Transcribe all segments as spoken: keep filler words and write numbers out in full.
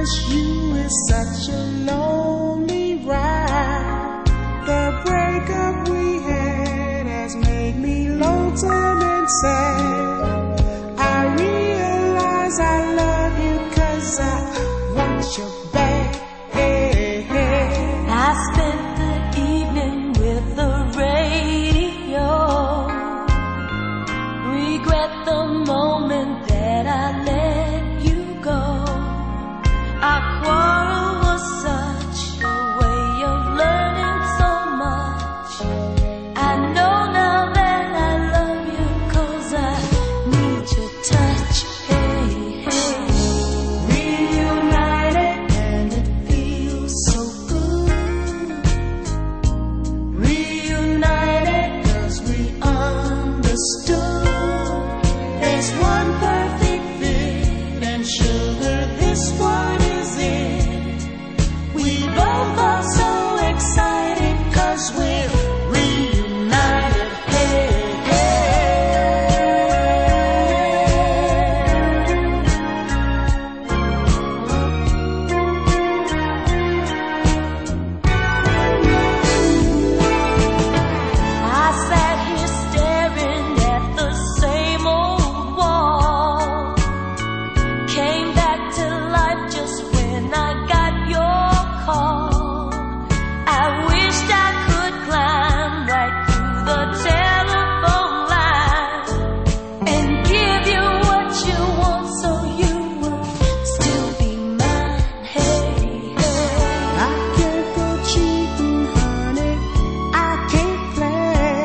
miss you is such a lonely ride. The breakup we had has made me lonesome and sad. I realize I love you 'cause I want you back. I spent the evening with the radio. Regret the moment that I let you go. Our quarrel was such a way of learning so much. I know now that I love you 'cause I need your touch. Hey, hey. Reunited and it feels so good. Reunited 'cause we understood. There's one perfect fit and sugar, this one is it. We both are so excited 'cause we're reunited. Hey, I sat here staring at the same old wall. Came back to life just when I got your call. I wished I could climb right through the telephone line and give you what you want so you would still be mine. Hey, hey. I can't go cheating, honey. I can't play.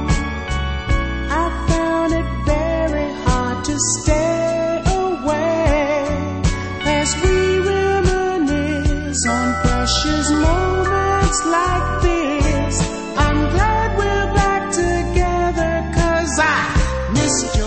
I found it very hard to stay away as we reminisce on precious moments like this. I'm glad we're back together 'cause I missed you.